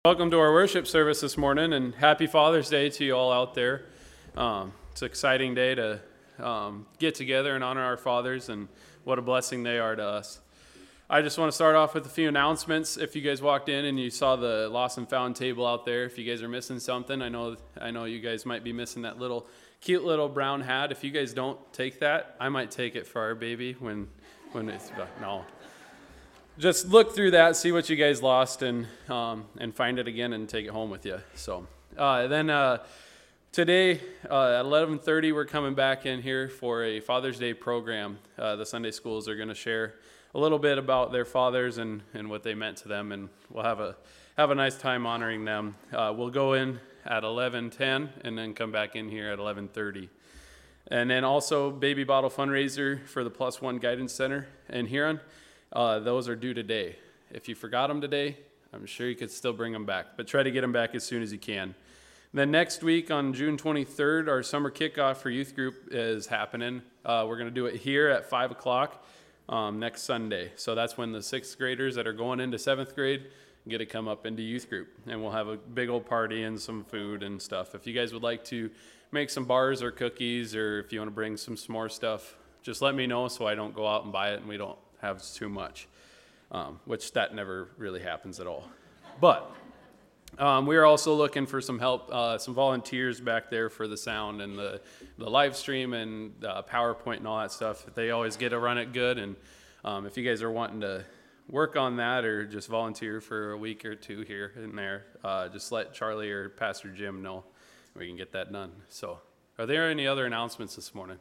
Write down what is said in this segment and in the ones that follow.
Welcome to our worship service this morning, and happy Father's Day to you all out there. It's an exciting day to get together and honor our fathers, and what a blessing they are to us. I just want to start off with a few announcements. If you guys walked in and you saw the lost and found table out there, if you guys are missing something, I know you guys might be missing that cute little brown hat. If you guys don't take that, I might take it for our baby when it's no. Just look through that, see what you guys lost, and find it again and take it home with you. So then today at 11:30, we're coming back in here for a Father's Day program. The Sunday schools are going to share a little bit about their fathers and what they meant to them, and we'll have a nice time honoring them. We'll go in at 11:10 and then come back in here at 11:30. And then also baby bottle fundraiser for the Plus One Guidance Center in Huron. Those are due today. If you forgot them today, I'm sure you could still bring them back, but try to get them back as soon as you can. Then next week on June 23rd, our summer kickoff for youth group is happening. We're going to do it here at 5 o'clock next Sunday. So that's when the 6th graders that are going into 7th grade get to come up into youth group. And we'll have a big old party and some food and stuff. If you guys would like to make some bars or cookies, or if you want to bring some s'more stuff, just let me know so I don't go out and buy it and we don't have too much, which that never really happens at all. But we are also looking for some help, some volunteers back there for the sound and the live stream and PowerPoint and all that stuff. They always get to run it good, and if you guys are wanting to work on that or just volunteer for a week or two here and there, just let Charlie or Pastor Jim know. We can get that done. So are there any other announcements this morning?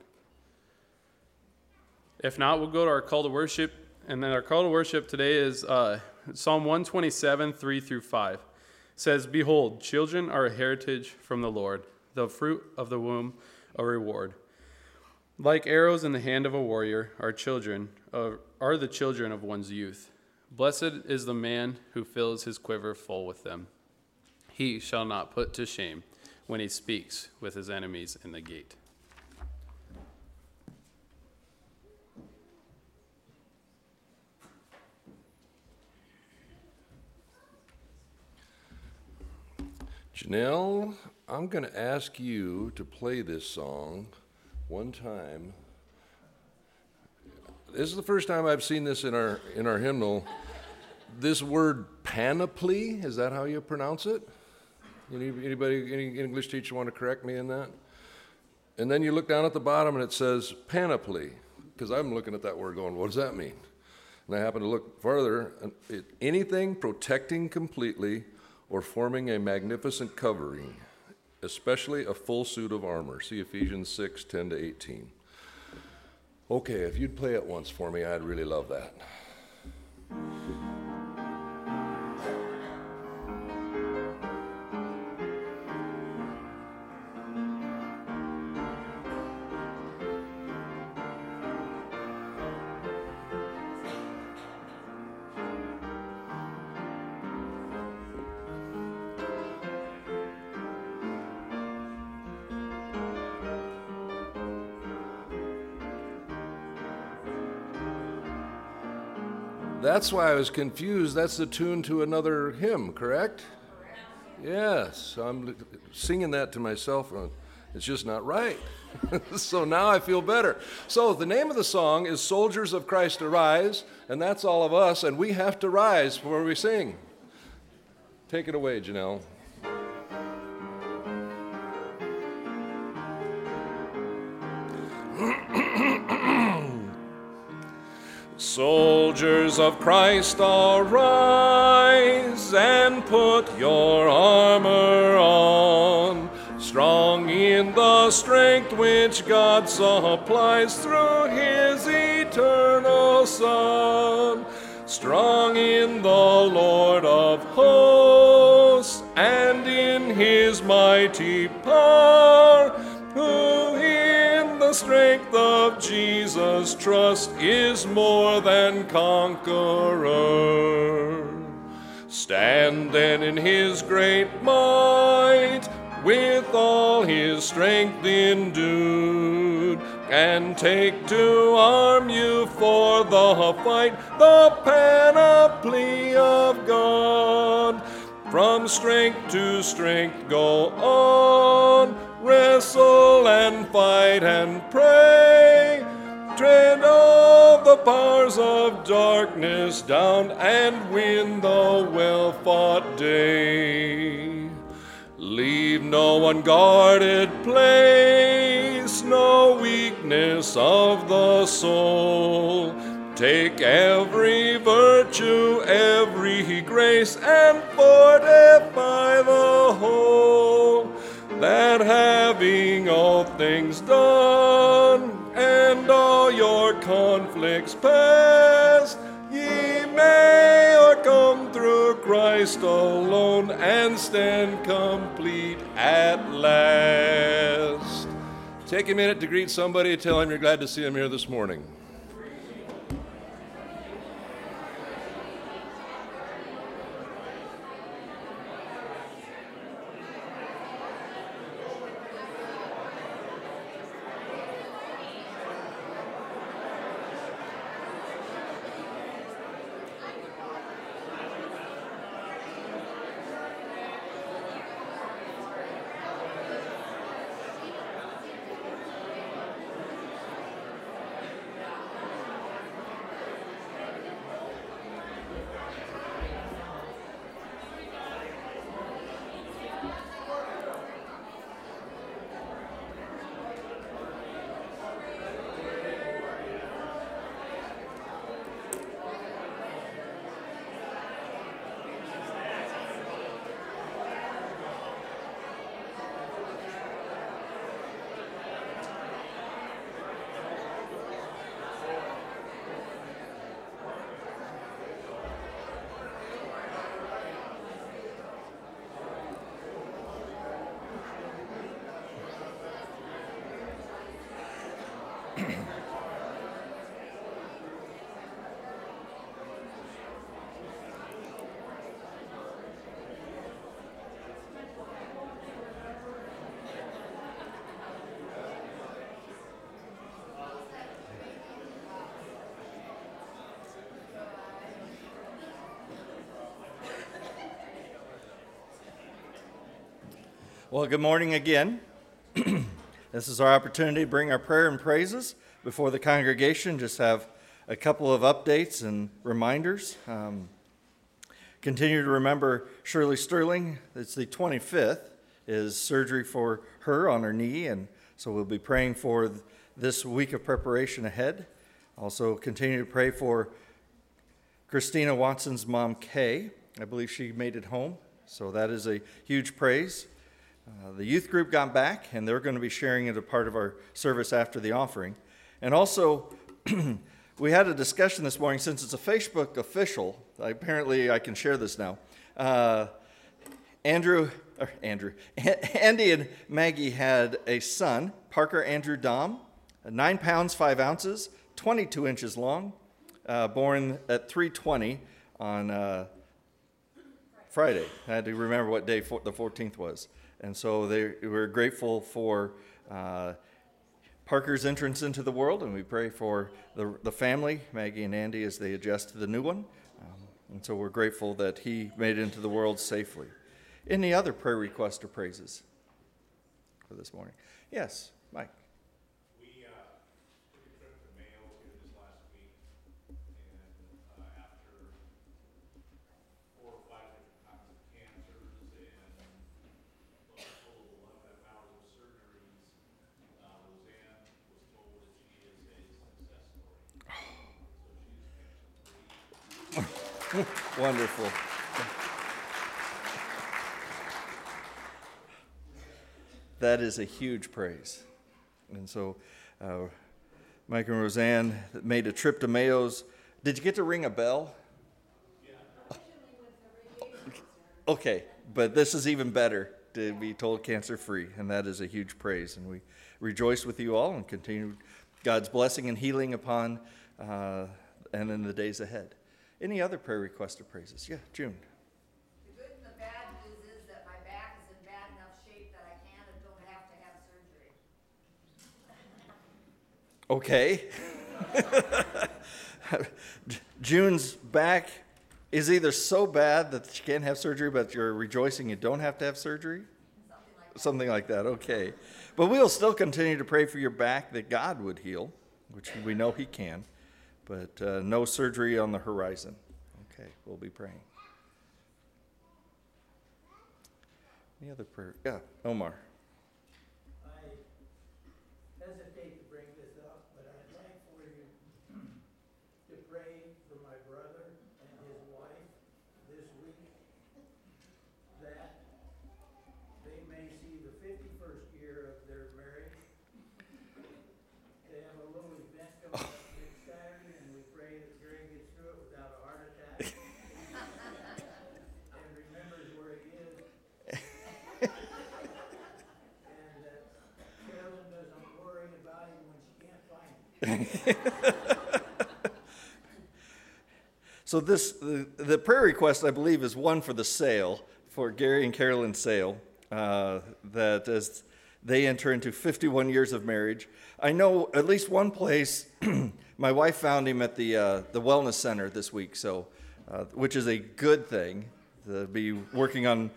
If not, we'll go to our call to worship. And then our call to worship today is Psalm 127, 3 through 5. It says, "Behold, children are a heritage from the Lord, the fruit of the womb a reward. Like arrows in the hand of a warrior are the children of one's youth. Blessed is the man who fills his quiver full with them. He shall not put to shame when he speaks with his enemies in the gate." Janelle, I'm going to ask you to play this song one time. This is the first time I've seen this in our hymnal. This word panoply, is that how you pronounce it? Anybody, any English teacher want to correct me in that? And then you look down at the bottom and it says panoply, because I'm looking at that word going, what does that mean? And I happen to look farther, anything protecting completely or forming a magnificent covering, especially a full suit of armor. See Ephesians 6, 10 to 18. Okay, if you'd play it once for me, I'd really love that. That's why I was confused. That's the tune to another hymn, correct? Yes, I'm singing that to myself. It's just not right. So now I feel better. So the name of the song is Soldiers of Christ Arise, and that's all of us, and we have to rise before we sing. Take it away, Janelle. Soldiers of Christ, arise and put your armor on, strong in the strength which God supplies through his eternal Son, strong in the Lord of hosts and in his mighty power, who in the strength of Jesus trust is more than conqueror. Stand then in his great might, with all his strength endued, and take to arm you for the fight, the panoply of God. From strength to strength go on, wrestle and fight and pray. Tread all the powers of darkness down and win the well-fought day. Leave no unguarded place, no weakness of the soul. Take every virtue, every grace, and fortify the whole, that having all things done, and all your conflicts past, ye may o'ercome through Christ alone, and stand complete at last. Take a minute to greet somebody, tell him you're glad to see him here this morning. Well, good morning again. This is our opportunity to bring our prayer and praises before the congregation. Just have a couple of updates and reminders. Continue to remember Shirley Sterling. It's the 25th is surgery for her on her knee, and so we'll be praying for this week of preparation ahead. Also continue to pray for Christina Watson's mom, Kay. I believe she made it home, so that is a huge praise. The youth group got back, and they're going to be sharing it as a part of our service after the offering. And also, we had a discussion this morning, since it's a Facebook official, apparently I can share this now. Andy and Maggie had a son, Parker Andrew Dom, 9 pounds, 5 ounces, 22 inches long, born at 3:20 on Friday. I had to remember what day the 14th was. And so we're grateful for Parker's entrance into the world, and we pray for the family, Maggie and Andy, as they adjust to the new one. And so we're grateful that he made it into the world safely. Any other prayer requests or praises for this morning? Yes, Mike. We took a trip to Mayo here this last week, and after 4 or 5 different kinds of cancers and a total of 11 hours of surgeries, Roseanne was told that she is a success story. So she's cancer-free. Wonderful. That is a huge praise. And so Mike and Roseanne made a trip to Mayo's. Did you get to ring a bell? Yeah. Okay, but this is even better, to be told cancer-free, and that is a huge praise. And we rejoice with you all and continue God's blessing and healing upon and in the days ahead. Any other prayer requests or praises? Yeah, June. The good and the bad news is that my back is in bad enough shape that I can and don't have to have surgery. Okay. June's back is either so bad that you can't have surgery, but you're rejoicing you don't have to have surgery? Something like that, okay. But we'll still continue to pray for your back that God would heal, which we know he can, but no surgery on the horizon. Okay, we'll be praying. Any other prayer? Yeah, Omar. I hesitate to bring this up, but I'd like for you to pray for my brother and his wife this week, that they may see the 51st year of their marriage. They have a little event coming up next Saturday, and we pray that Gary gets through it without a heart attack and remembers where he is. And that Carolyn doesn't worry about him when she can't find him. So the prayer request, I believe, is one for the sale, for Gary and Carolyn's sale, that as they enter into 51 years of marriage. I know at least one place, my wife found him at the wellness center this week, so which is a good thing, to be working on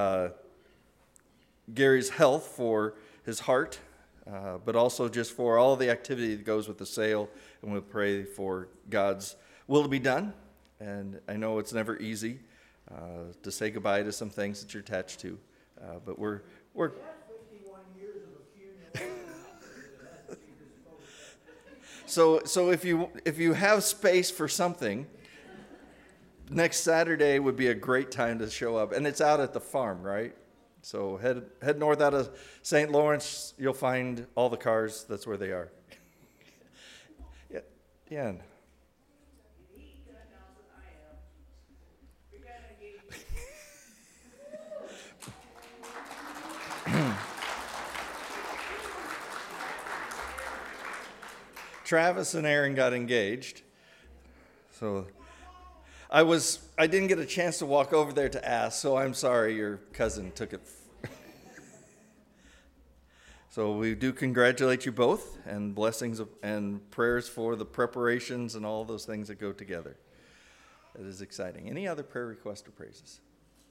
Gary's health for his heart, but also just for all the activity that goes with the sale, and we'll pray for God's will to be done. And I know it's never easy to say goodbye to some things that you're attached to, but we're That's 51 years of accumulation. It has to be disposed of. so if you have space for something, next Saturday would be a great time to show up, and it's out at the farm, right? So head north out of St. Lawrence, you'll find all the cars. That's where they are. Yeah. Travis and Aaron got engaged. So I didn't get a chance to walk over there to ask, so I'm sorry your cousin took it. So we do congratulate you both, and blessings and prayers for the preparations and all those things that go together. It is exciting. Any other prayer requests or praises?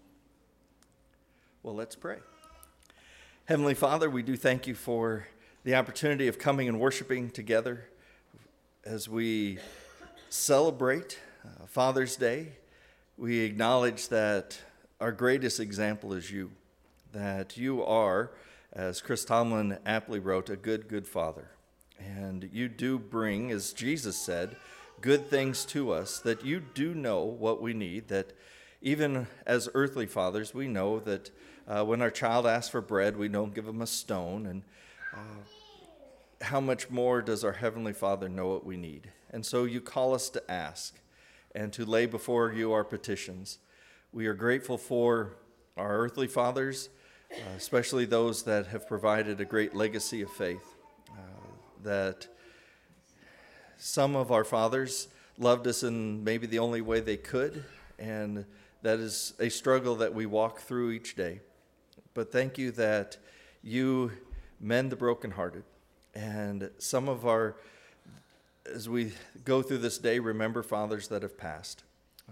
Well, let's pray. Heavenly Father, we do thank you for the opportunity of coming and worshiping together as we celebrate Father's Day. We acknowledge that our greatest example is you, that you are, as Chris Tomlin aptly wrote, a good father. And you do bring, as Jesus said, good things to us, that you do know what we need, that even as earthly fathers, we know that when our child asks for bread, we don't give them a stone. And how much more does our Heavenly Father know what we need? And so you call us to ask and to lay before you our petitions. We are grateful for our earthly fathers, especially those that have provided a great legacy of faith, that some of our fathers loved us in maybe the only way they could, and that is a struggle that we walk through each day. But thank you that you mend the brokenhearted. And some of our, as we go through this day, remember fathers that have passed.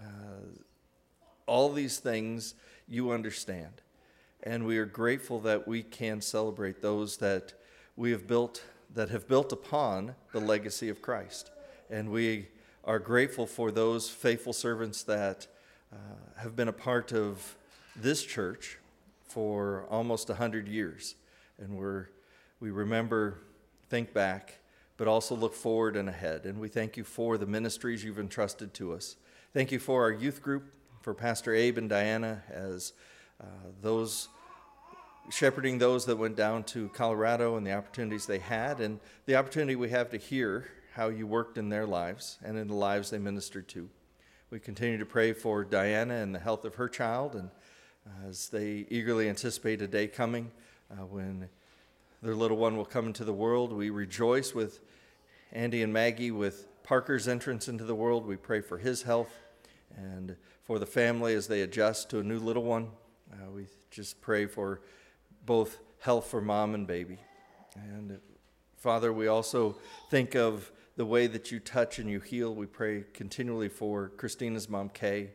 All these things you understand. And we are grateful that we can celebrate those that we have built, that have built upon the legacy of Christ. And we are grateful for those faithful servants that have been a part of this church for almost 100 years. And we remember, think back, but also look forward and ahead. And we thank you for the ministries you've entrusted to us. Thank you for our youth group, for Pastor Abe and Diana, as those shepherding those that went down to Colorado and the opportunities they had, and the opportunity we have to hear how you worked in their lives and in the lives they ministered to. We continue to pray for Diana and the health of her child, and as they eagerly anticipate a day coming when their little one will come into the world. We rejoice with Andy and Maggie with Parker's entrance into the world. We pray for his health and for the family as they adjust to a new little one. We just pray for both health for mom and baby. And Father, we also think of the way that you touch and you heal. We pray continually for Christina's mom, Kay,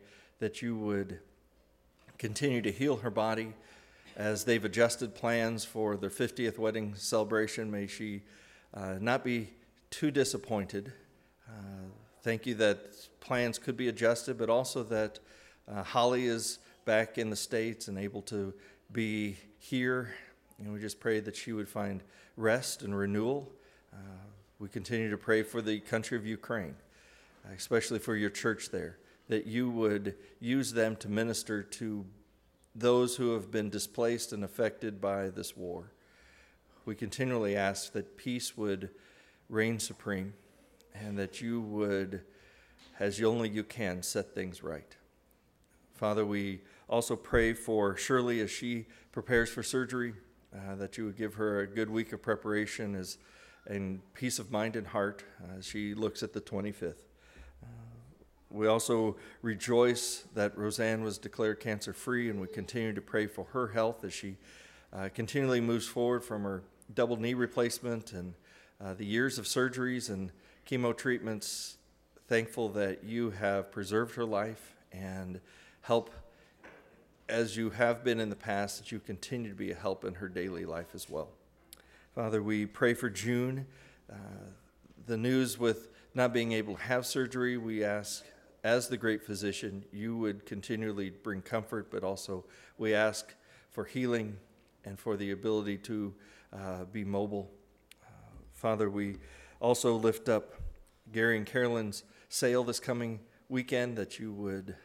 that you would continue to heal her body as they've adjusted plans for their 50th wedding celebration. May she not be too disappointed. Thank you that plans could be adjusted, but also that Holly is back in the States and able to be here. And we just pray that she would find rest and renewal. We continue to pray for the country of Ukraine, especially for your church there, that you would use them to minister to those who have been displaced and affected by this war. We continually ask that peace would reign supreme and that you would, as only you can, set things right. Father, we also pray for Shirley as she prepares for surgery, that you would give her a good week of preparation and peace of mind and heart as she looks at the 25th. We also rejoice that Roseanne was declared cancer-free, and we continue to pray for her health as she continually moves forward from her double knee replacement and the years of surgeries and chemo treatments. Thankful that you have preserved her life and help, as you have been in the past, that you continue to be a help in her daily life as well. Father, we pray for June. The news with not being able to have surgery, we ask, as the great physician, you would continually bring comfort, but also we ask for healing and for the ability to be mobile. Father, we also lift up Gary and Carolyn's sale this coming weekend, that you would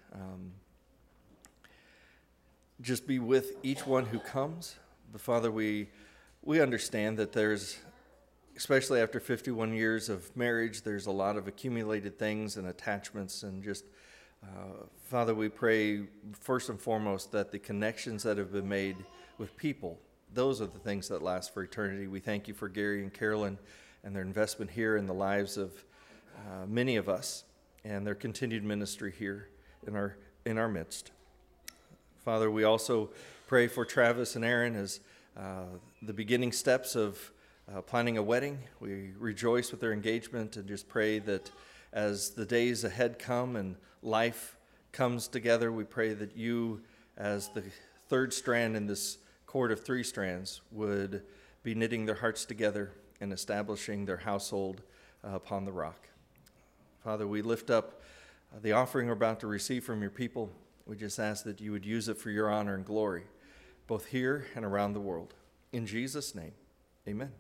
just be with each one who comes. But Father, we understand that there's, especially after 51 years of marriage, there's a lot of accumulated things and attachments, and just, Father, we pray first and foremost that the connections that have been made with people, those are the things that last for eternity. We thank you for Gary and Carolyn and their investment here in the lives of many of us, and their continued ministry here in our midst. Father, we also pray for Travis and Aaron as the beginning steps of planning a wedding. We rejoice with their engagement and just pray that as the days ahead come and life comes together, we pray that you, as the third strand in this cord of three strands, would be knitting their hearts together and establishing their household upon the rock. Father, we lift up the offering we're about to receive from your people. We just ask that you would use it for your honor and glory, both here and around the world. In Jesus' name, amen.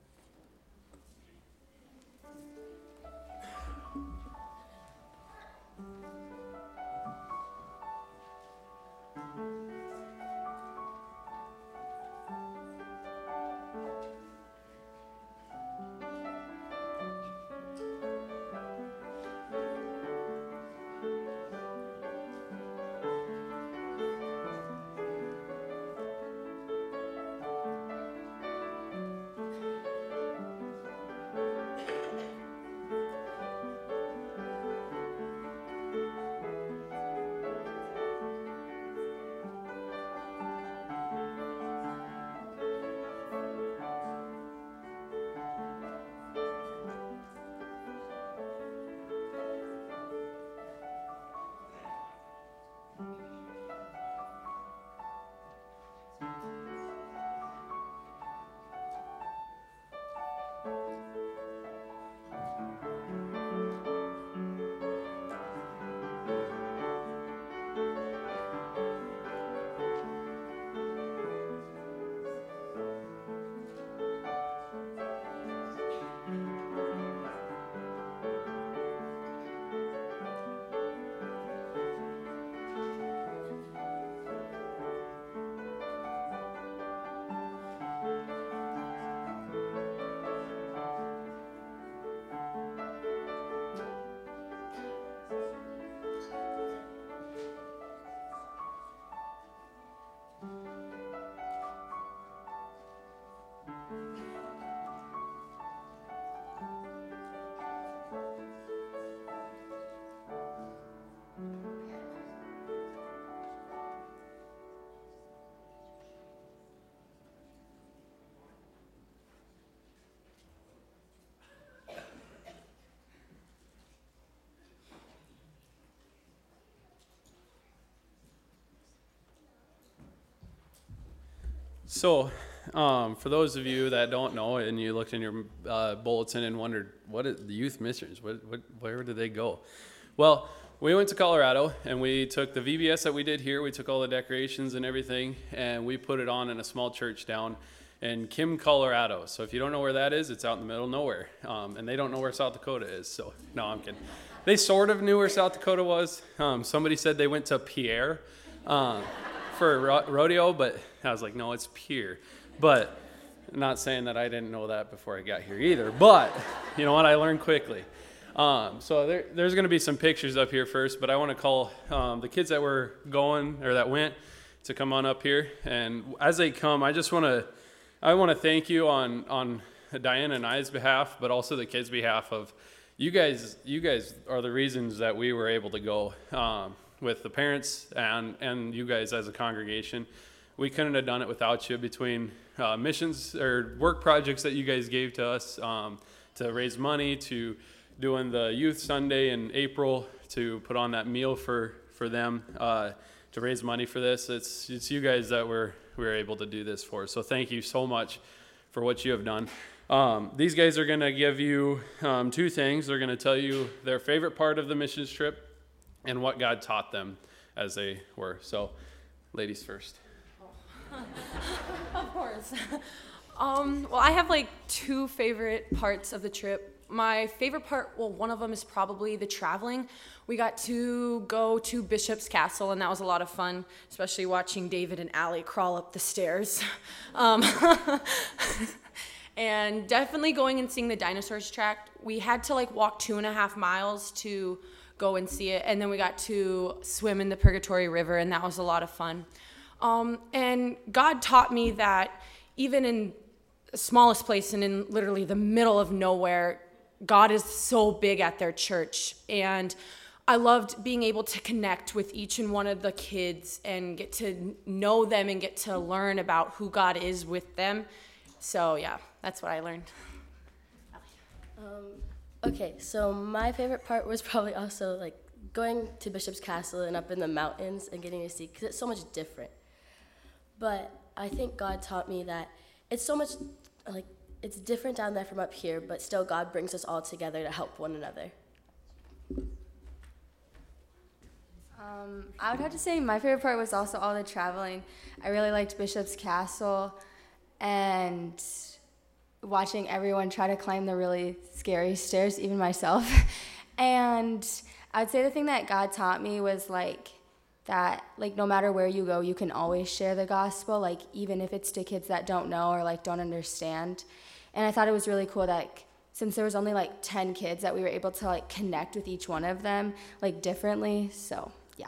So, for those of you that don't know, and you looked in your bulletin and wondered, what is the youth missions? Where did they go? Well, we went to Colorado, and we took the VBS that we did here. We took all the decorations and everything, and we put it on in a small church down in Kim, Colorado. So if you don't know where that is, it's out in the middle of nowhere. And they don't know where South Dakota is. So, no, I'm kidding. They sort of knew where South Dakota was. Somebody said they went to Pierre for a rodeo, but I was like, no, it's Pierre. But I'm not saying that I didn't know that before I got here either. But you know what? I learned quickly. So there's going to be some pictures up here first, but I want to call the kids that were going or that went to come on up here. And as they come, I want to thank you on Diana and I's behalf, but also the kids' behalf of you guys. You guys are the reasons that we were able to go with the parents and you guys as a congregation. We couldn't have done it without you between missions or work projects that you guys gave to us to raise money, to doing the youth Sunday in April, to put on that meal for them, to raise money for this. It's you guys that we were able to do this for. So thank you so much for what you have done. These guys are going to give you two things. They're going to tell you their favorite part of the missions trip and what God taught them as they were. So, ladies first. Of course. Well, I have like two favorite parts of the trip. My favorite part, well, one of them is probably the traveling. We got to go to Bishop's Castle, and that was a lot of fun, especially watching David and Allie crawl up the stairs. And definitely going and seeing the dinosaurs track. We had to like walk 2.5 miles to go and see it, and then we got to swim in the Purgatory River, and that was a lot of fun. And God taught me that even in the smallest place and in literally the middle of nowhere, God is so big at their church. And I loved being able to connect with each and one of the kids and get to know them and get to learn about who God is with them. So yeah, that's what I learned. Okay, so my favorite part was probably also like going to Bishop's Castle and up in the mountains and getting to see, because it's so much different. But I think God taught me that it's so much, like, it's different down there from up here, but still God brings us all together to help one another. I would have to say my favorite part was also all the traveling. I really liked Bishop's Castle and watching everyone try to climb the really scary stairs, even myself. And I would say the thing that God taught me was like that, like, no matter where you go, you can always share the gospel, like even if it's to kids that don't know or like don't understand. And I thought it was really cool that since there was only like 10 kids that we were able to like connect with each one of them like differently. So yeah.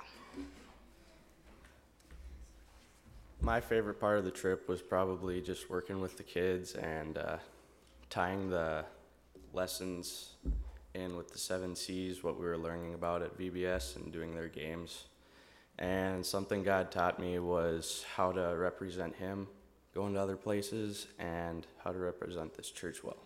My favorite part of the trip was probably just working with the kids and tying the lessons in with the 7 C's, what we were learning about at VBS and doing their games. And something God taught me was how to represent Him going to other places and how to represent this church well.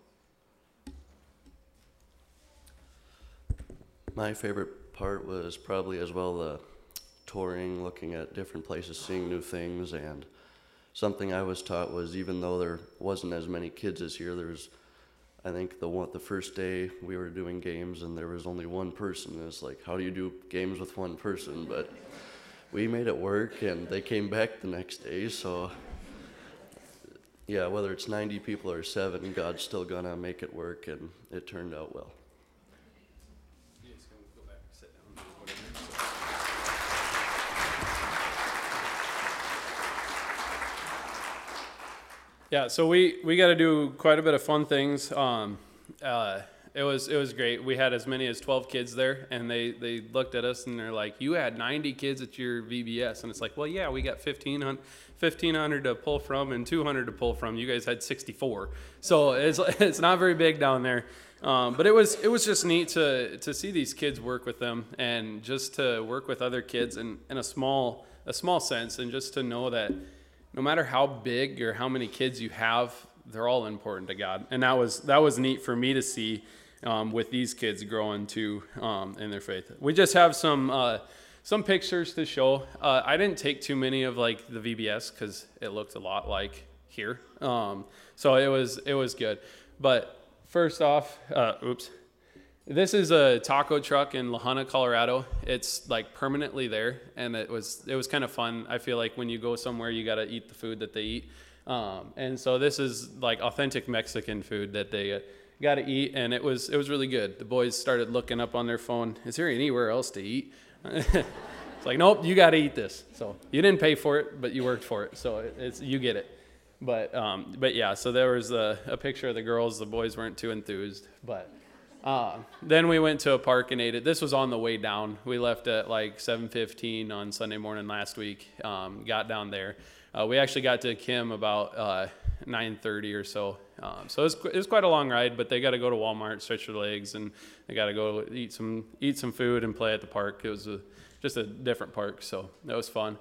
My favorite part was probably as well the touring, looking at different places, seeing new things, and something I was taught was even though there wasn't as many kids as here, there was, I think the first day we were doing games and there was only one person. And it's like, how do you do games with one person? But we made it work, and they came back the next day, so yeah, whether it's 90 people or 7, God's still gonna make it work, and it turned out well. Yeah, so we got to do quite a bit of fun things. It was great. We had as many as 12 kids there, and they looked at us and they're like, "You had 90 kids at your VBS," and it's like, "Well, yeah, we got 1,500 to pull from and 200 to pull from. You guys had 64, so it's not very big down there." But it was just neat to see these kids work with them and just to work with other kids in a small sense, and just to know that no matter how big or how many kids you have, they're all important to God. And that was neat for me to see with these kids growing too in their faith. We just have some some pictures to show. I didn't take too many of like the VBS because it looked a lot like here. So it was good. But first off, this is a taco truck in La Junta, Colorado. It's like permanently there, and it was kind of fun. I feel like when you go somewhere, you got to eat the food that they eat. And so this is like authentic Mexican food that they got to eat, and it was really good. The boys started looking up on their phone. Is there anywhere else to eat? It's like, nope, you got to eat this. So you didn't pay for it, but you worked for it. So you get it. But yeah, so there was a picture of the girls. The boys weren't too enthused, but then we went to a park and ate it. This was on the way down. We left at like 7:15 on Sunday morning last week. Got down there. We actually got to Kim about 9:30 or so. So it was quite a long ride, but they got to go to Walmart, stretch their legs, and they got to go eat some food and play at the park. It was just a different park, so that was fun.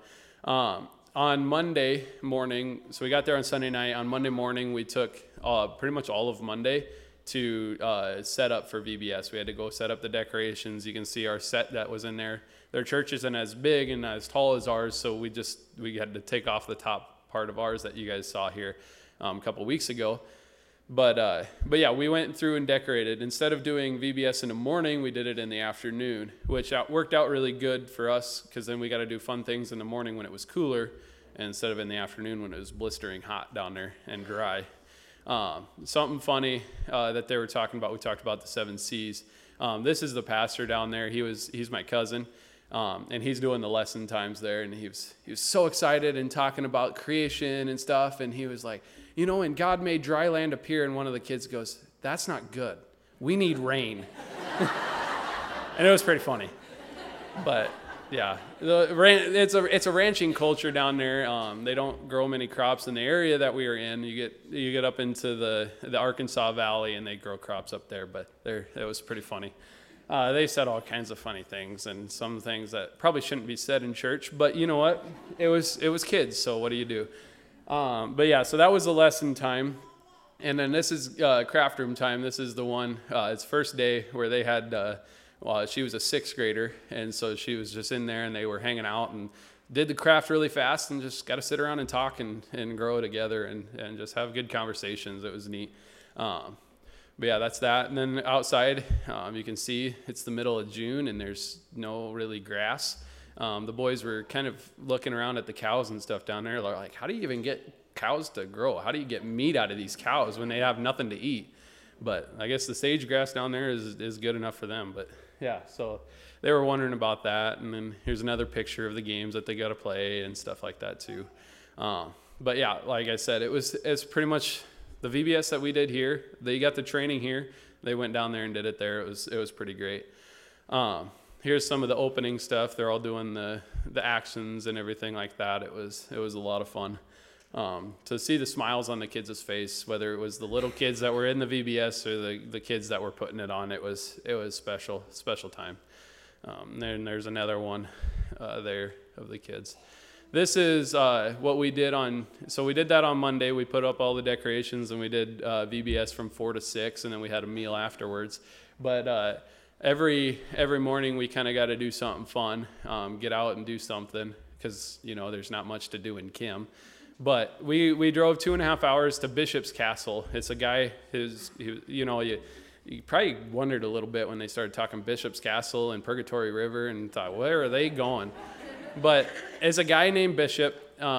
On Monday morning, so we got there on Sunday night. On Monday morning, we took pretty much all of Monday to set up for VBS. We had to go set up the decorations. You can see our set that was in there. Their church isn't as big and as tall as ours, so we had to take off the top part of ours that you guys saw here a couple weeks ago. But yeah, we went through and decorated. Instead of doing VBS in the morning, we did it in the afternoon, which worked out really good for us because then we got to do fun things in the morning when it was cooler instead of in the afternoon when it was blistering hot down there and dry. Something funny that they were talking about, we talked about the 7 C's. This is the pastor down there. He's my cousin, and he's doing the lesson times there, and he was so excited and talking about creation and stuff, and he was like, and God made dry land appear, and one of the kids goes, that's not good. We need rain. And it was pretty funny. But yeah, it's a ranching culture down there. They don't grow many crops in the area that we are in. You get up into the Arkansas Valley, and they grow crops up there. But it was pretty funny. They said all kinds of funny things and some things that probably shouldn't be said in church. But you know what? It was kids. So what do you do? But yeah, so that was the lesson time. And then this is craft room time. This is the one. It's first day where they had. She was a 6th grader, and so she was just in there, and they were hanging out and did the craft really fast and just got to sit around and talk and grow together and just have good conversations. It was neat. But yeah, that's that. And then outside, you can see it's the middle of June, and there's no really grass. The boys were kind of looking around at the cows and stuff down there. They're like, how do you even get cows to grow? How do you get meat out of these cows when they have nothing to eat? But I guess the sage grass down there is good enough for them. But yeah, so they were wondering about that. And then here's another picture of the games that they got to play and stuff like that too. But yeah, like I said, it's pretty much the VBS that we did here. They got the training here. They went down there and did it there. It was pretty great. Here's some of the opening stuff. They're all doing the actions and everything like that. It was a lot of fun. To see the smiles on the kids' face, whether it was the little kids that were in the VBS or the kids that were putting it on, it was special time. Then there's another one there of the kids. This is what we did so we did that on Monday. We put up all the decorations and we did VBS from 4 to 6, and then we had a meal afterwards. But every morning we kind of got to do something fun, get out and do something because there's not much to do in Kim. But we drove 2.5 hours to Bishop's Castle. It's a guy you probably wondered a little bit when they started talking Bishop's Castle and Purgatory River and thought, where are they going? But it's a guy named Bishop.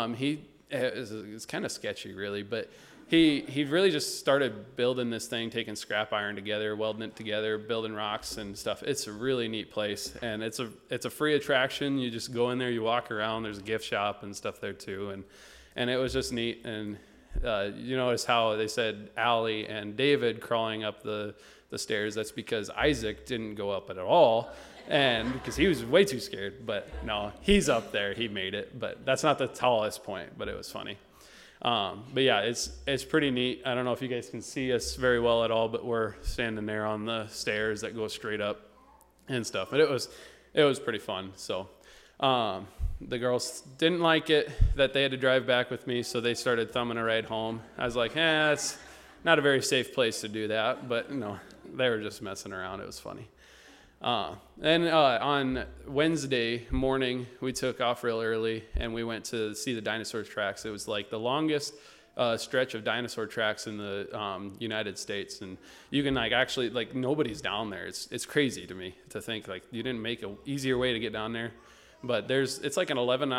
It's kind of sketchy, really, but he really just started building this thing, taking scrap iron together, welding it together, building rocks and stuff. It's a really neat place, and it's a free attraction. You just go in there, you walk around. There's a gift shop and stuff there too, and it was just neat. And you notice how they said Allie and David crawling up the stairs. That's because Isaac didn't go up at all, and because he was way too scared. But no, he's up there. He made it. But that's not the tallest point, but it was funny. But yeah, it's pretty neat. I don't know if you guys can see us very well at all, but we're standing there on the stairs that go straight up and stuff. But it was pretty fun. So the girls didn't like it that they had to drive back with me, so they started thumbing a ride home. I was like, it's not a very safe place to do that, but no, they were just messing around. It was funny. And on Wednesday morning, we took off real early, and we went to see the dinosaur tracks. It was like the longest stretch of dinosaur tracks in the United States, and you can like actually like nobody's down there. It's crazy to me to think like you didn't make an easier way to get down there, but it's like an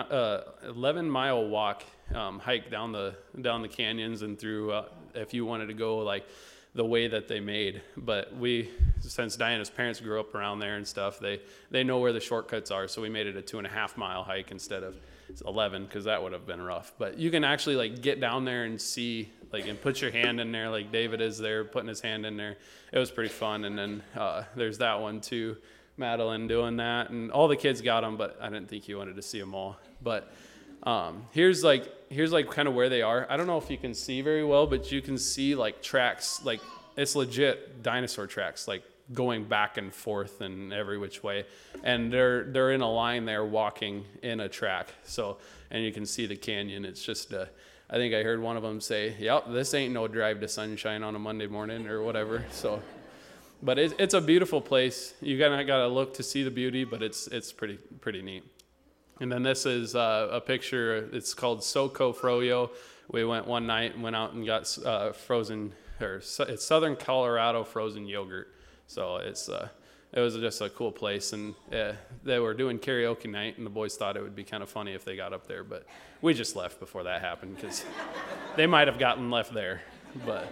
11-mile walk hike down the canyons and through if you wanted to go like the way that they made. But since Diana's parents grew up around there and stuff, they know where the shortcuts are, so we made it a 2.5-mile hike instead of 11, because that would have been rough. But you can actually like get down there and see like and put your hand in there like David is there putting his hand in there. It was pretty fun. And then there's that one too, Madeline doing that, and all the kids got them, but I didn't think you wanted to see them all. But here's like kind of where they are. I don't know if you can see very well, but you can see like tracks, like it's legit dinosaur tracks, like going back and forth in every which way, and they're in a line there walking in a track. So, and you can see the canyon. It's just I think I heard one of them say, "Yep, this ain't no drive to Sunshine on a Monday morning," or whatever. So, but it's a beautiful place. You gotta look to see the beauty, but it's pretty neat. And then this is a picture. It's called SoCo Froyo. We went one night and went out and got it's Southern Colorado frozen yogurt. So it was just a cool place, and they were doing karaoke night, and the boys thought it would be kind of funny if they got up there, but we just left before that happened because they might have gotten left there. But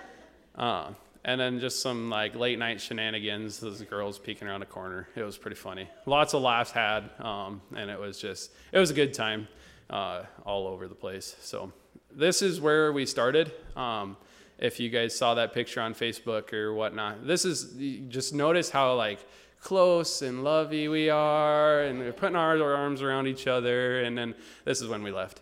and then just some like late night shenanigans. Those girls peeking around a corner. It was pretty funny. Lots of laughs had, and it was a good time all over the place. So this is where we started. If you guys saw that picture on Facebook or whatnot, just notice how like close and lovey we are, and we're putting our arms around each other, and then this is when we left.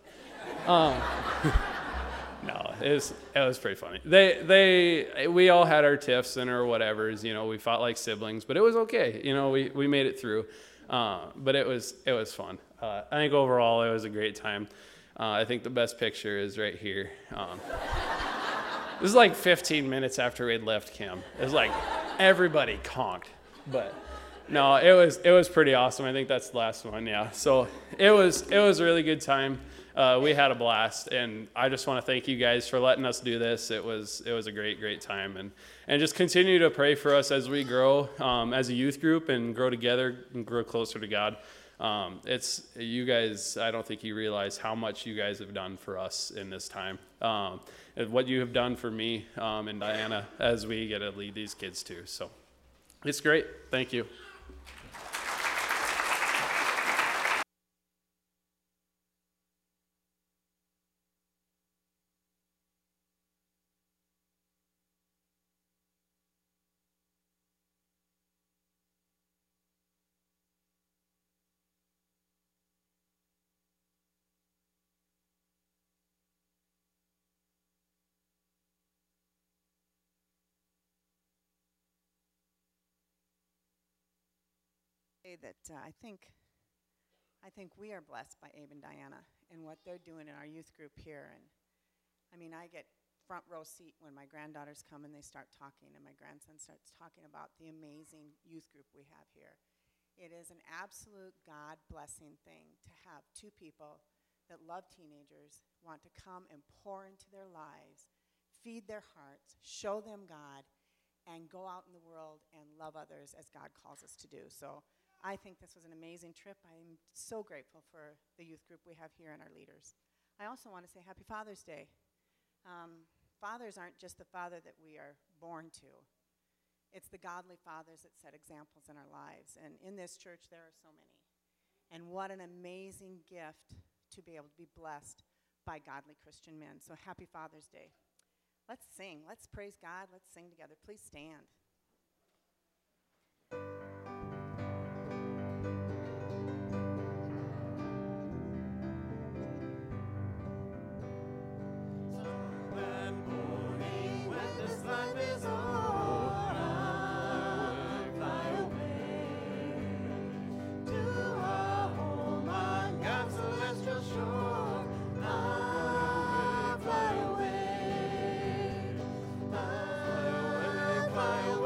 No, it was pretty funny. We all had our tiffs and our whatevers, we fought like siblings, but it was okay. We made it through. But it was fun. I think overall it was a great time. I think the best picture is right here. This is like 15 minutes after we'd left camp. It was like everybody conked, but no, it was pretty awesome. I think that's the last one. Yeah. So it was a really good time. We had a blast, and I just want to thank you guys for letting us do this. It was a great time, and just continue to pray for us as we grow as a youth group and grow together and grow closer to God. It's you guys. I don't think you realize how much you guys have done for us in this time. And what you have done for me and Diana as we get to lead these kids too. So it's great. Thank you. That I think we are blessed by Abe and Diana and what they're doing in our youth group here. And I mean, I get front row seat when my granddaughters come and they start talking, and my grandson starts talking about the amazing youth group we have here. It is an absolute God blessing thing to have two people that love teenagers, want to come and pour into their lives, feed their hearts, show them God, and go out in the world and love others as God calls us to do. So I think this was an amazing trip. I'm so grateful for the youth group we have here and our leaders. I also want to say Happy Father's Day. Fathers aren't just the father that we are born to. It's the godly fathers that set examples in our lives. And in this church, there are so many. And what an amazing gift to be able to be blessed by godly Christian men. So Happy Father's Day. Let's sing. Let's praise God. Let's sing together. Please stand. Fly away.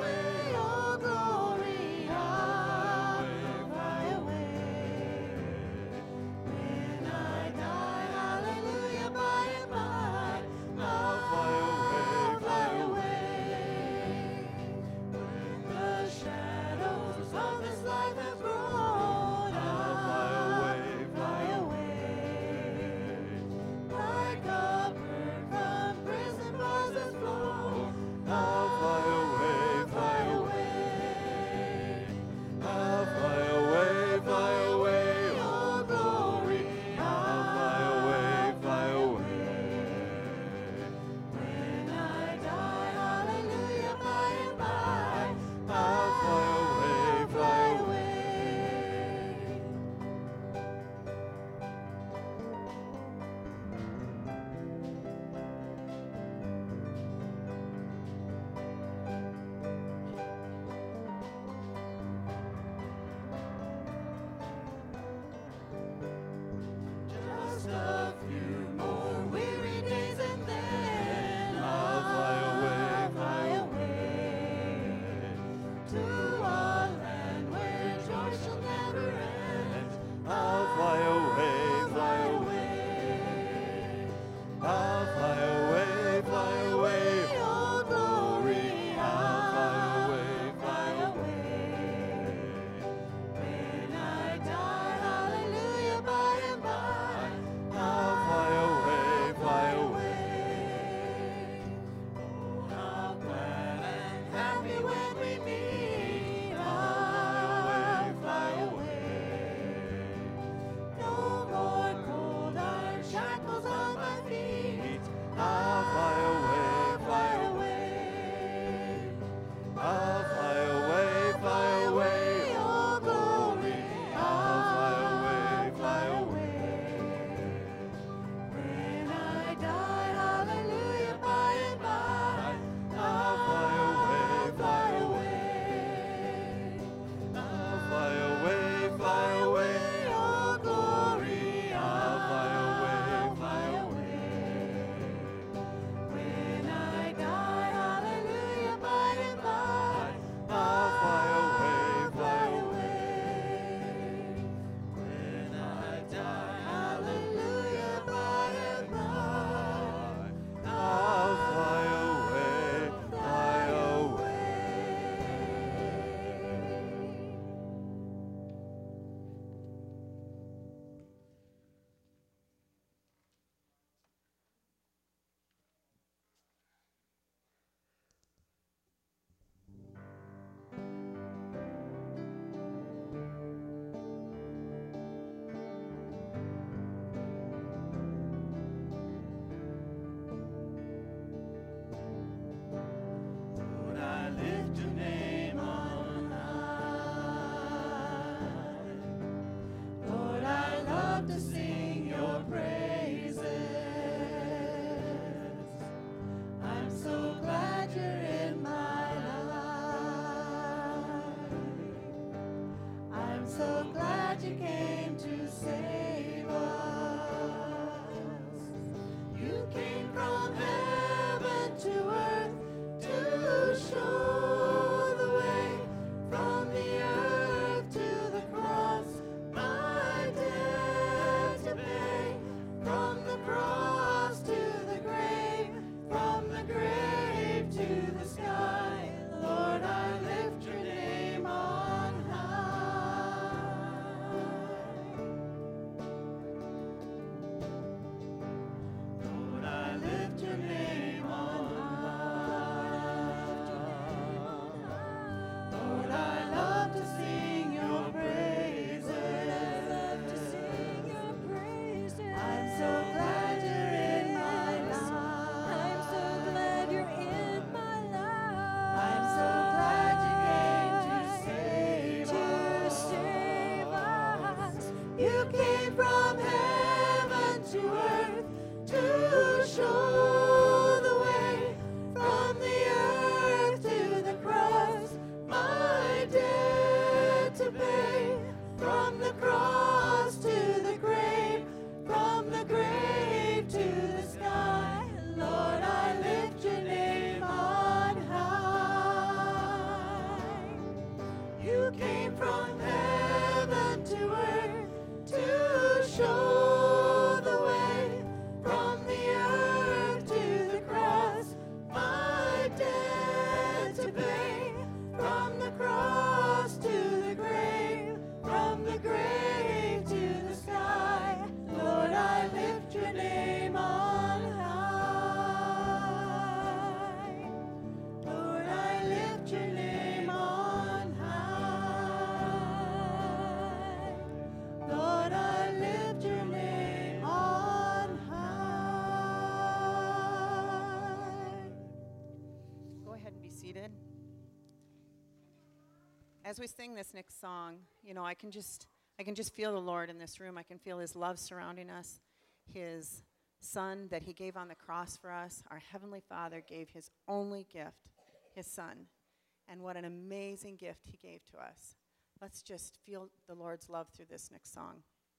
as we sing this next song, you know, I can just feel the Lord in this room. I can feel his love surrounding us, his Son that he gave on the cross for us. Our Heavenly Father gave his only gift, his Son. And what an amazing gift he gave to us. Let's just feel the Lord's love through this next song.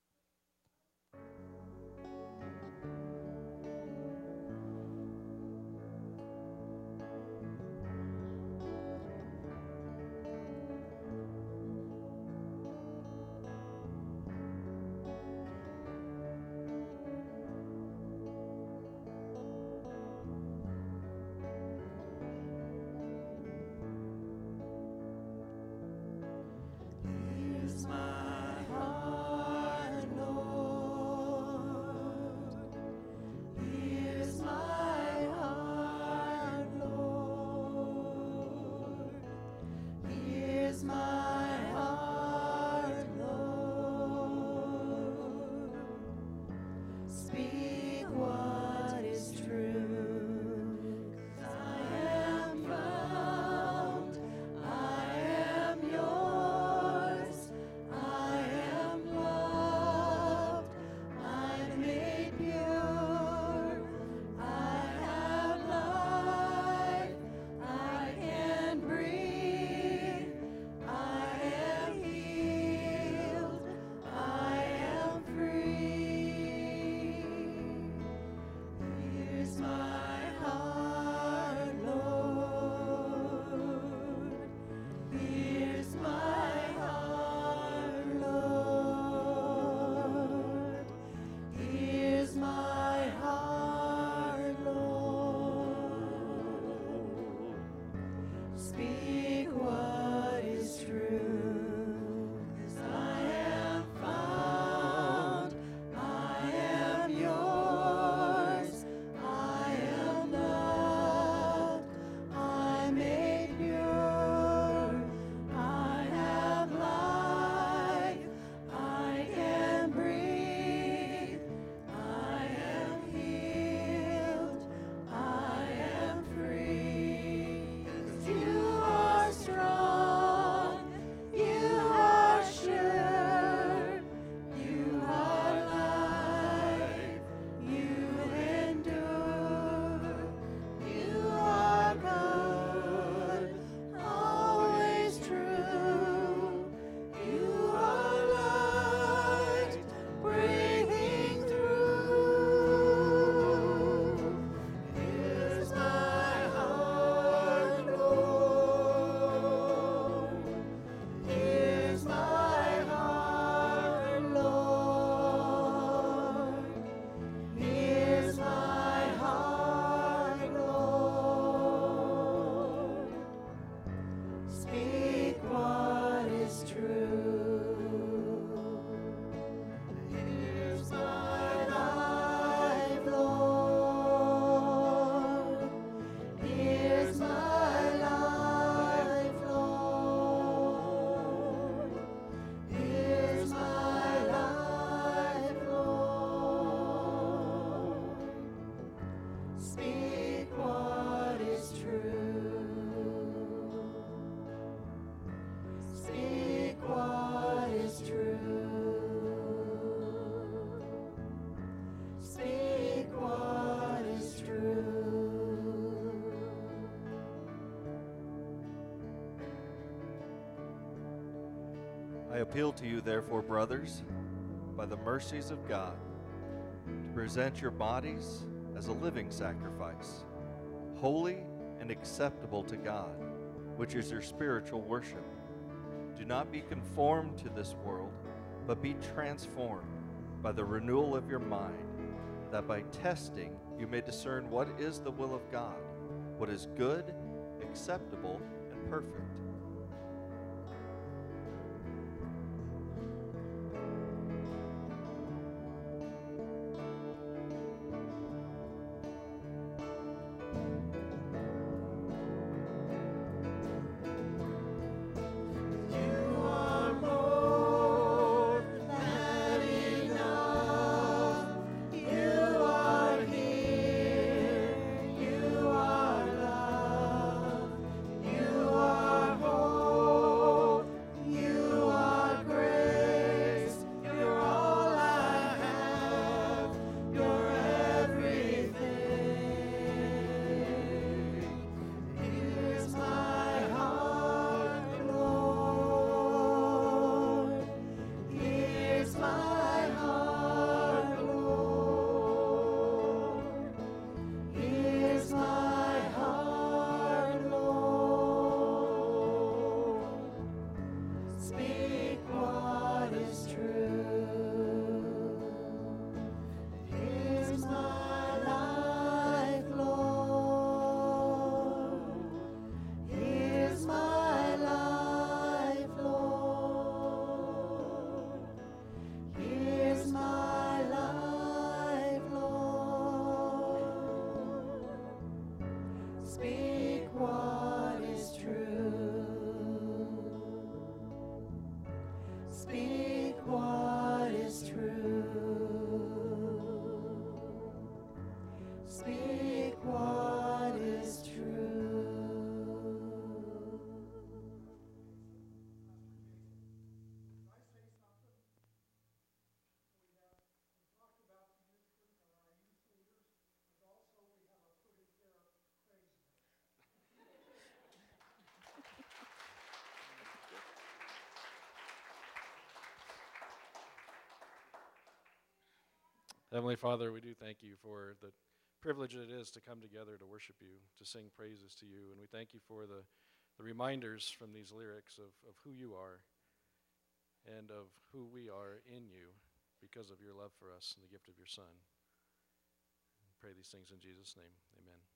Here's my heart, Lord. Here's my heart, Lord. Here's my heart, Lord. Speak what is true. 'Cause I am found, I am yours, I am loved, I'm made pure, I have life, I can breathe, I am healed, I am free. Here's my heart, Lord. Here's my heart, Lord. Here's my heart, Lord. Speak what is true. 'Cause I am found, I am yours, I am loved, I'm made pure, I have life, I can breathe, I am healed, I am free. 'Cause you are strong, you are sure, you are life, you endure, you are good, always true, you are light, breathing through. Here's my heart, Lord. Here's my heart, Lord. Here's my heart, Lord. Speak what is true. Here's my life, Lord. Here's my life, Lord. Here's my life, Lord. Speak what is true. Speak what is true. Speak what is true. I appeal to you, therefore, brothers, by the mercies of God, to present your bodies as a living sacrifice, holy and acceptable to God, which is your spiritual worship. Do not be conformed to this world, but be transformed by the renewal of your mind, that by testing you may discern what is the will of God, what is good, acceptable, and perfect. You are more than enough. You are here. You are love. You are Heavenly Father, we do thank you for the privilege it is to come together to worship you, to sing praises to you. And we thank you for the reminders from these lyrics of who you are and of who we are in you because of your love for us and the gift of your Son. I pray these things in Jesus' name. Amen.